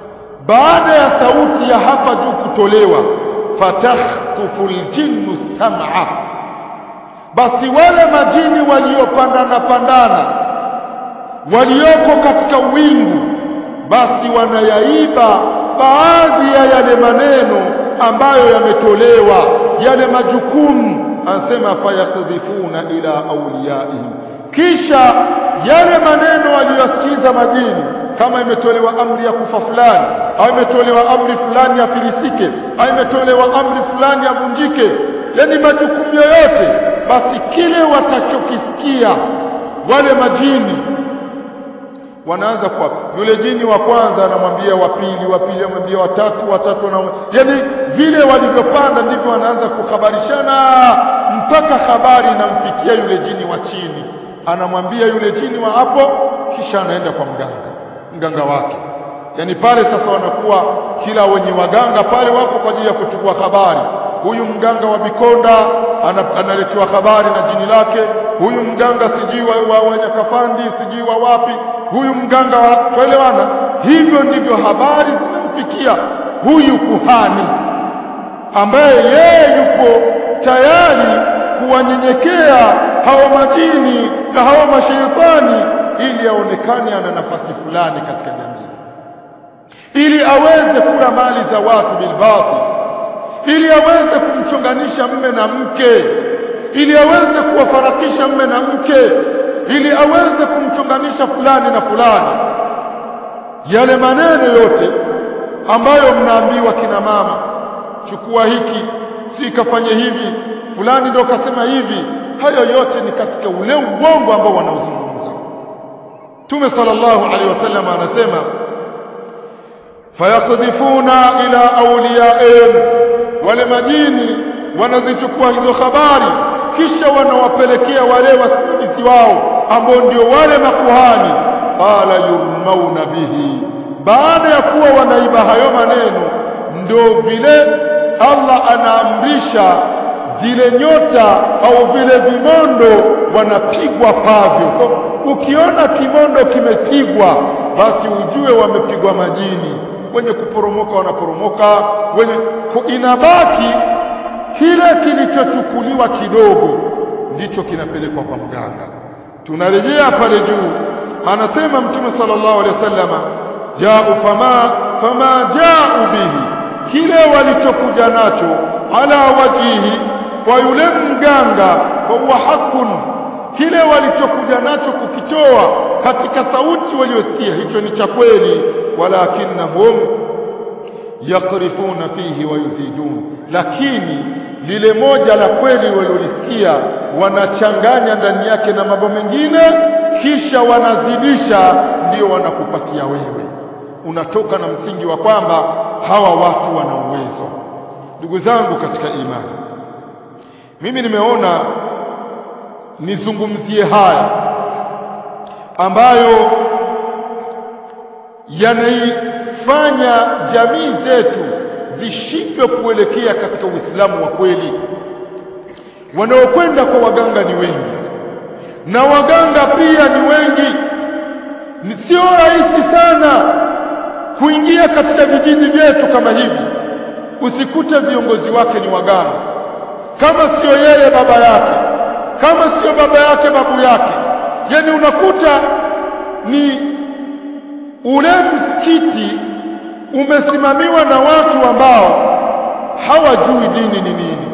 baada ya sauti ya hapa juu kutolewa, fatakhtufu aljinnu sam'a, basi wale majini waliopandana pandana walioko katika wingu, basi wanayaiba baadhi ya yale maneno ambayo yametolewa, yale majukumu. Anasema fayakdhifuna ila awliyaihim, kisha yale maneno waliyosikiza majini, kama imetolewa amri ya kufa fulani, au imetolewa amri fulani ya filisike, au imetolewa amri fulani ya vunjike, yani majukumu yoyote, basi kile watachokisikia wale majini wanaanza kwa yule jini wa kwanza anamwambia wa pili, wa pili anamwambia wa tatu, wa tatu na yani vile walivyopanda ndivyo wanaanza kuhabarishana mpaka habari inamfikia yule jini wa chini, anamwambia yule jini wa hapo, kisha anaenda kwa mganga mganga wake. Yani pale sasa wanakuwa kila wenye waganga pale wapo kwa ajili ya kuchukua habari. Huyu mganga wa Bikonda analetewa habari na jini lake, huyu mganga sijui wa, wa Nyakafandi sijui wa wapi, huyu mganga wa kuelewana. Hivyo ndivyo habari zinamfikia huyu kuhani ambaye yeye yupo tayari kuwanyenyekea hawa majini na hawa mashaitani ili aonekane ana nafasi fulani katika jamii, ili aweze kula mali za watu bilbatil, ili aweze kumchonganisha mme na mke, ili aweze kuwafarakisha mme na mke, ili aweze kumchonganisha fulani na fulani. Yale maneno yote ambayo mnaambiwa kina mama, chukua hiki, si kafanye hivi, fulani ndio kasema hivi, hayo yote ni katika ule uongo ambao wanaozungumza. Mtume sallallahu alaihi wasallam anasema fayaqdhifuna ila awliyaihim, wale majini wanazichukua hizo habari kisha wanawapelekea wale wasimamizi wao ambao ndio wale makuhani. Qala yurmauna bihi, baada ya kuwa wanaiba hayo maneno, ndio vile Allah anaamrisha zile nyota au vile vimondo wanapigwa pavyo. Ukiona kimondo kimepigwa, basi ujue wamepigwa majini. Wenye kuporomoka wanaporomoka, wenye inabaki kile kilichochukuliwa kidogo ndicho kinapelekwa kwa mganga. Tunarejea pale juu, anasema Mtume sallallahu alaihi wasallam, ja'u fama fama ja'u bihi, kile walichokuja nacho, ala wajihi, kwa yule mganga, kwa huwa hakun, kile walichokuja nacho kukitoa katika sauti waliosikia, hicho ni cha kweli. Walakinnahum yaqrifuna fihi wa yuzidun, lakini lile moja la kweli walilosikia wanachanganya ndani yake na mambo mengine, kisha wanazidisha, ndio wanakupatia wewe. Unatoka na msingi wa kwamba hawa watu wana uwezo. Ndugu zangu katika imani, mimi nimeona nizungumzie haya ambayo yanaifanya jamii zetu zishindwe kuelekea katika Uislamu wa kweli. Wanaokwenda kwa waganga ni wengi, na waganga pia ni wengi. Ni sio rahisi sana kuingia katika vijiji vyetu kama hivi usikute viongozi wake ni waganga, kama sio yeye baba yake, kama sio baba yake babu yake. Yani unakuta ni ule msikiti umesimamiwa na watu ambao hawajui dini ni nini.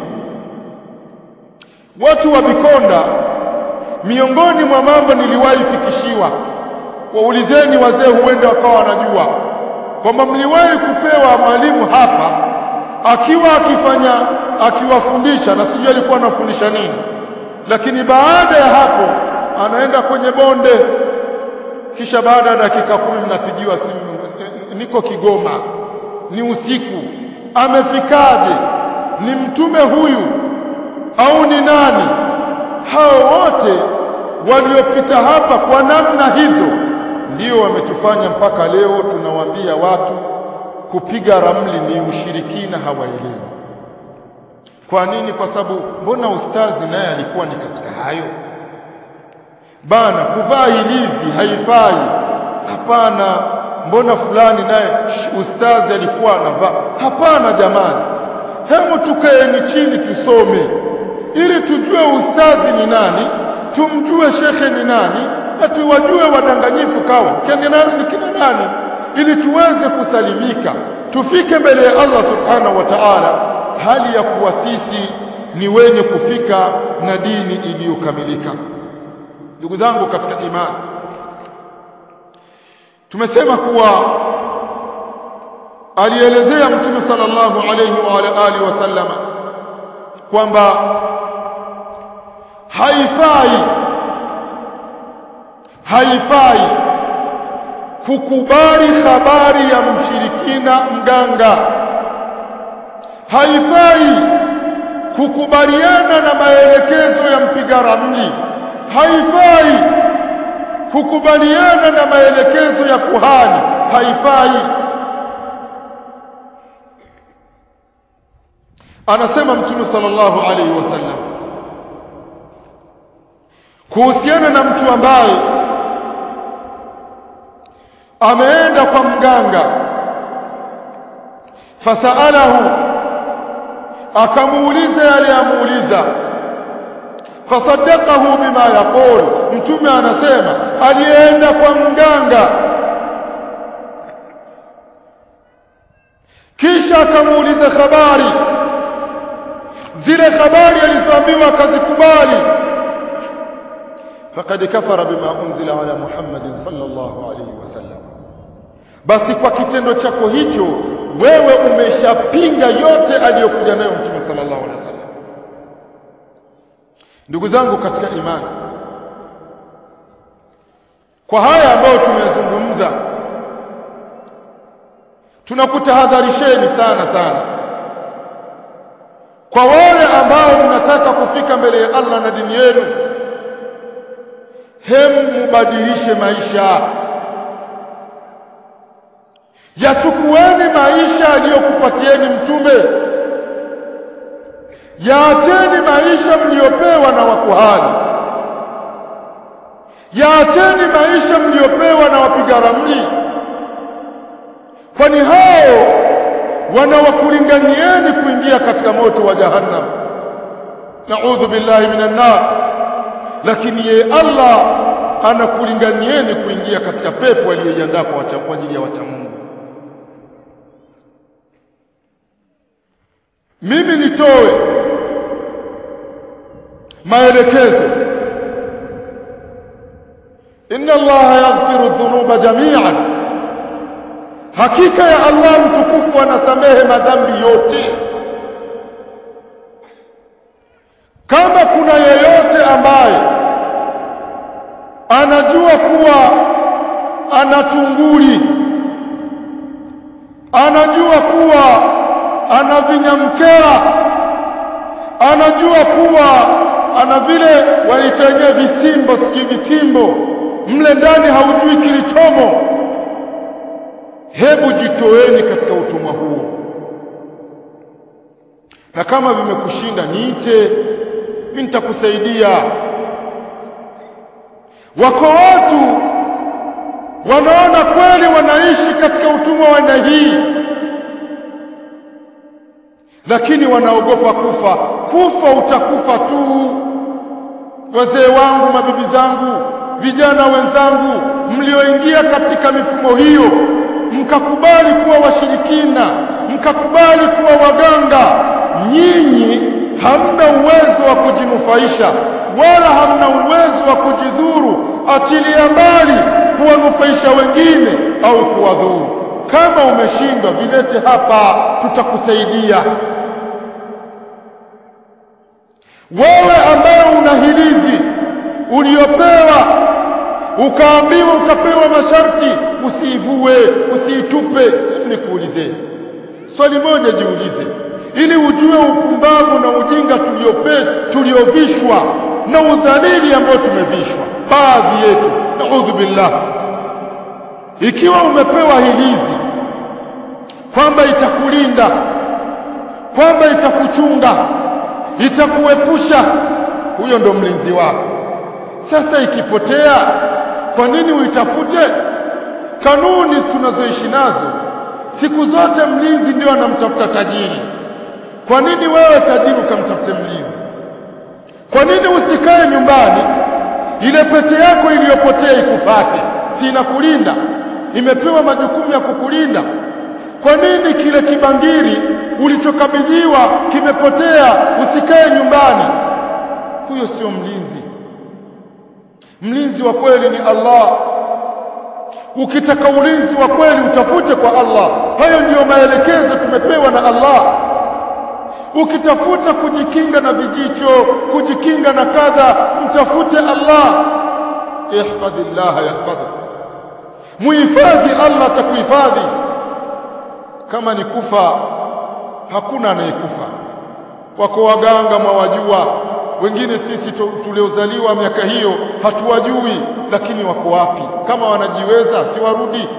Watu wa Bikonda, miongoni mwa mambo niliwahi fikishiwa, waulizeni wazee, huenda wakawa wanajua kwamba mliwahi kupewa mwalimu hapa akiwa akifanya akiwafundisha, na sijui alikuwa anafundisha nini, lakini baada ya hapo anaenda kwenye bonde, kisha baada ya dakika kumi mnapigiwa simu, niko Kigoma, ni usiku, amefikaje, ni mtume huyu au ni nani? Hao wote waliopita hapa kwa namna hizo ndio wametufanya mpaka leo tunawaambia watu kupiga ramli ni ushirikina, hawaelewi. Kwa nini? Kwa sababu mbona ustazi naye alikuwa ni katika hayo bana. Kuvaa hilizi haifai, hapana. mbona fulani naye ustazi alikuwa anavaa. Hapana jamani, hemu tukaeni chini tusome ili tujue ustazi ni nani, tumjue shekhe ni nani, na tuwajue wadanganyifu kawa kina nani kina nani, ili tuweze kusalimika, tufike mbele ya Allah subhanahu wa ta'ala hali ya kuwa sisi ni wenye kufika na dini iliyokamilika. Ndugu zangu katika imani, tumesema kuwa alielezea Mtume sallallahu alayhi wa ala alihi wasallama kwamba haifai haifai kukubali habari ya mshirikina mganga, haifai kukubaliana na maelekezo ya mpiga ramli, haifai kukubaliana na maelekezo ya kuhani, haifai. Anasema Mtume sallallahu alayhi wasallam kuhusiana na mtu ambaye ameenda kwa mganga, fasalahu, akamuuliza yale amuuliza, fasaddaqahu bima yaqul. Mtume anasema alienda kwa mganga kisha akamuuliza habari, zile habari alizoambiwa akazikubali, faqad kafara bima unzila ala Muhammadin sallallahu alayhi wasallam. Basi kwa kitendo chako hicho wewe umeshapinga yote aliyokuja nayo Mtume sallallahu alayhi wasallam. Ndugu zangu katika imani, kwa haya ambayo tumezungumza, tunakutahadharisheni sana sana kwa wale ambao mnataka kufika mbele ya Allah na dini yenu, hemu mubadilishe maisha. Yachukueni maisha aliyokupatieni Mtume, yaacheni maisha mliopewa na wakuhani, yaacheni maisha mliopewa na wapiga ramli, kwani hao wanawakulinganieni kuingia katika moto wa jahannam, naudhu billahi minan nar. Lakini ye Allah anakulinganieni kuingia katika pepo aliyoiandaa kwa ajili ya wacha Mungu. Mimi nitoe maelekezo, inna Allaha yaghfiru dhunuba jami'an, hakika ya Allah mtukufu anasamehe madhambi yote. Kama kuna yeyote ambaye anajua kuwa anatunguli, anajua kuwa ana vinyamkera, anajua kuwa ana vile walitenye visimbo, siki visimbo mle ndani, haujui kilichomo, hebu jitoeni katika utumwa huo. Na kama vimekushinda niite, mimi nitakusaidia. Wako watu wanaona kweli wanaishi katika utumwa wa aina hii, lakini wanaogopa kufa. Kufa utakufa tu. Wazee wangu, mabibi zangu, vijana wenzangu, mlioingia katika mifumo hiyo, mkakubali kuwa washirikina, mkakubali kuwa waganga, nyinyi hamna uwezo wa kujinufaisha wala hamna uwezo wa kujidhuru, achilia mbali kuwanufaisha wengine au kuwadhuru. Kama umeshindwa, vilete hapa, tutakusaidia. Wewe ambaye una hilizi uliopewa, ukaambiwa, ukapewa masharti, usiivue, usiitupe. Nikuulize swali moja, jiulize, ili ujue upumbavu na ujinga tuliope tuliovishwa na udhalili ambao tumevishwa baadhi yetu, naudhu billah. Ikiwa umepewa hilizi kwamba itakulinda, kwamba itakuchunga, itakuepusha, huyo ndo mlinzi wako. Sasa ikipotea, kwa nini uitafute? kanuni tunazoishi nazo, siku zote mlinzi ndio anamtafuta tajiri. Kwa nini wewe tajiri ukamtafute mlinzi? Kwa nini usikae nyumbani ile pete yako iliyopotea ikufate? Si inakulinda, imepewa majukumu ya kukulinda. Kwa nini kile kibangiri ulichokabidhiwa kimepotea usikae nyumbani? Huyo sio mlinzi. Mlinzi wa kweli ni Allah. Ukitaka ulinzi wa kweli utafute kwa Allah. Hayo ndiyo maelekezo tumepewa na Allah. Ukitafuta kujikinga na vijicho, kujikinga na kadha, mtafute Allah. Ihfadhillah yahfadhuk. Muhifadhi Allah atakuhifadhi. Kama ni kufa, hakuna anayekufa. Wako waganga mwawajua, wengine sisi tuliozaliwa miaka hiyo hatuwajui, lakini wako wapi? Kama wanajiweza si warudi.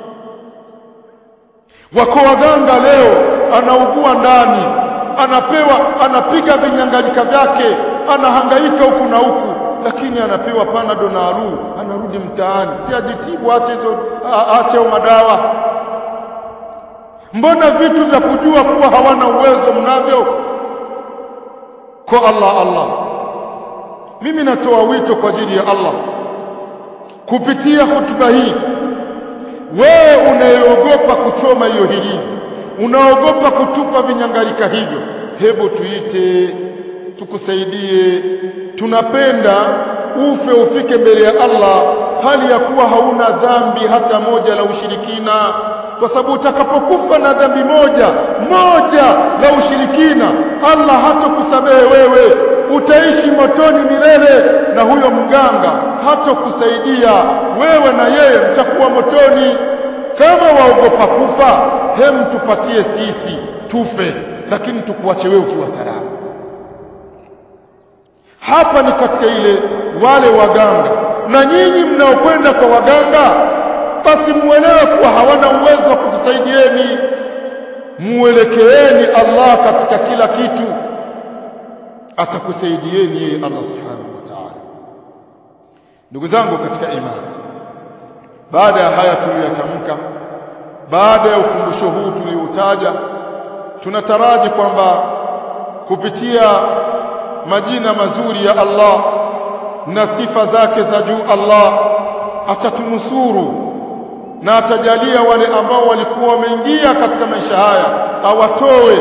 Wako waganga leo anaugua ndani, anapewa anapiga vinyangalika vyake, anahangaika huku na huku, lakini anapewa panado na aru, anarudi mtaani. Si ajitibu, ache hizo ache madawa. Mbona vitu vya kujua kuwa hawana uwezo mnavyo? Kwa Allah Allah. Mimi natoa wito kwa ajili ya Allah kupitia hutuba hii. Wewe unayeogopa kuchoma hiyo hirizi, unaogopa kutupa vinyangalika hivyo, hebu tuite tukusaidie. Tunapenda ufe ufike mbele ya Allah hali ya kuwa hauna dhambi hata moja la ushirikina, kwa sababu utakapokufa na dhambi moja moja la ushirikina, Allah hatakusamehe wewe, utaishi motoni milele, na huyo mganga hatakusaidia wewe, na yeye mtakuwa motoni. Kama waogopa kufa, hem tupatie sisi tufe, lakini tukuache wewe ukiwa salama. Hapa ni katika ile wale waganga, na nyinyi mnaokwenda kwa waganga, basi muelewe kuwa hawana uwezo wa kukusaidieni. Muelekeeni Allah katika kila kitu, atakusaidieni yeye Allah subhanahu wa ta'ala. Ndugu zangu katika imani, baada ya haya tuliyotamka, baada ya ukumbusho huu tulioutaja, tunataraji kwamba kupitia majina mazuri ya Allah na sifa zake za juu, Allah atatunusuru na atajalia wale ambao walikuwa wameingia katika maisha haya awatoe.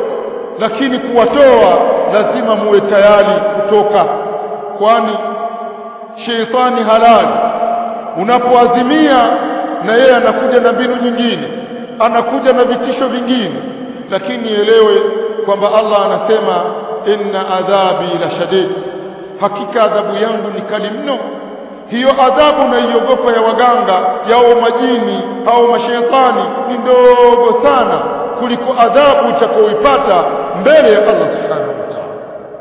Lakini kuwatoa lazima muwe tayari kutoka, kwani sheitani halali. Unapoazimia, na yeye anakuja na mbinu nyingine, anakuja na vitisho vingine. Lakini elewe kwamba Allah anasema inna adhabi la shadid, hakika adhabu yangu ni kali mno. Hiyo adhabu unaiogopa ya waganga, yao majini au mashaitani ni ndogo sana kuliko adhabu utakayoipata mbele ya Allah subhanahu wa ta'ala.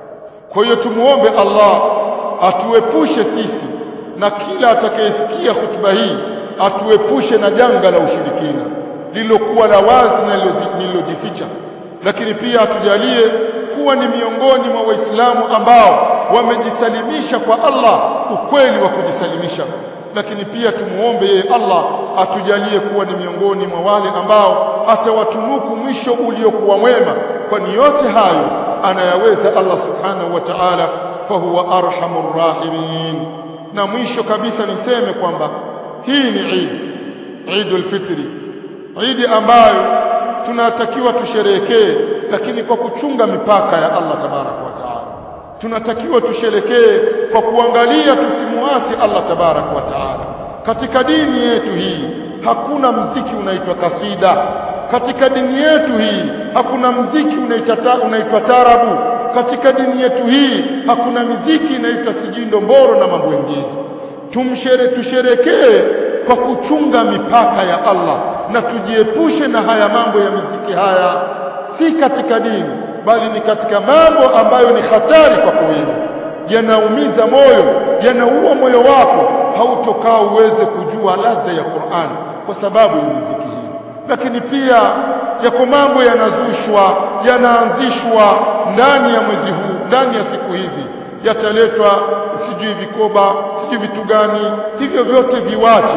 Kwa hiyo tumuombe Allah atuepushe sisi na kila atakayesikia hutuba hii, atuepushe na janga la ushirikina lilokuwa la wazi na lilojificha. Lakini pia atujalie kuwa ni miongoni mwa Waislamu ambao wamejisalimisha kwa Allah ukweli wa kujisalimisha. Lakini pia tumuombe yeye Allah atujalie kuwa ni miongoni mwa wale ambao atawatunuku mwisho uliokuwa mwema, kwani yote hayo anayaweza Allah subhanahu wa ta'ala, fa huwa arhamur rahimin. Na mwisho kabisa niseme kwamba hii ni Eid, Eidul Fitri, Eid ambayo tunatakiwa tusherehekee, lakini kwa kuchunga mipaka ya Allah tabaraka wa taala. Tunatakiwa tusherekee kwa kuangalia tusimuasi Allah tabaraka wa taala. Katika dini yetu hii hakuna mziki unaitwa kasida. Katika dini yetu hii hakuna mziki unaitwa unaitwa tarabu. Katika dini yetu hii hakuna miziki inaitwa sijindo mboro na mambo mengine. Tumshere tusherekee kwa kuchunga mipaka ya Allah, na tujiepushe na haya mambo ya miziki. Haya si katika dini, bali ni katika mambo ambayo ni hatari kwa wewe, yanaumiza moyo, yanaua moyo wako, hautokaa uweze kujua ladha ya Qur'an kwa sababu ya muziki hii. Lakini pia yako mambo yanazushwa, yanaanzishwa ndani ya mwezi huu, ndani ya siku hizi, yataletwa sijui vikoba, sijui vitu gani. Hivyo vyote viwache,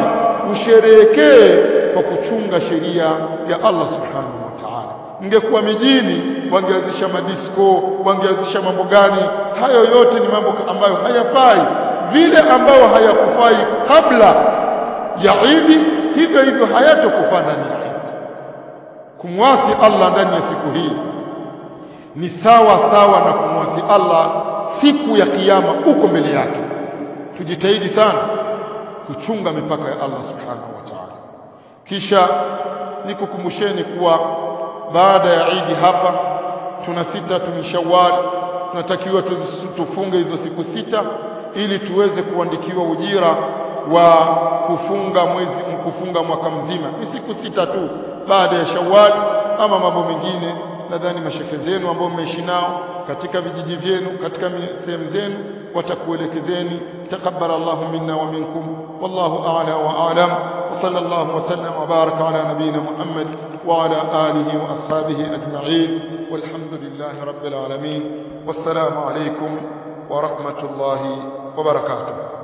usherehekee kwa kuchunga sheria ya Allah subhanahu wa ta'ala. Ingekuwa mijini wangeanzisha madisko, wangeanzisha mambo gani? Hayo yote ni mambo ambayo hayafai, vile ambayo hayakufai kabla ya Eid, hivyo hivyo hayatokufaa ndani ya Eid. Kumwasi Allah ndani ya siku hii ni sawa sawa na kumwasi Allah siku ya kiyama uko mbele yake. Tujitahidi sana kuchunga mipaka ya Allah subhanahu wa ta'ala. Kisha nikukumbusheni kuwa baada ya Eid hapa tuna sita tu Shawwal, tunatakiwa tufunge hizo siku sita ili tuweze kuandikiwa ujira wa kufunga mwezi kufunga mwaka mzima. Ni siku sita tu baada ya Shawwal. Ama mambo mengine nadhani masheke zenu ambao mmeishi nao katika vijiji vyenu, katika sehemu zenu, watakuelekezeni. Taqabbal Allahu minna wa minkum, wallahu a'la wa a'lam. Sallallahu wa sallam wa baraka ala nabiyyina Muhammad wa ala alihi wa ashabihi ajma'in, walhamdulillahi rabbil alamin. Wassalamu alaykum wa rahmatullahi wa barakatuh.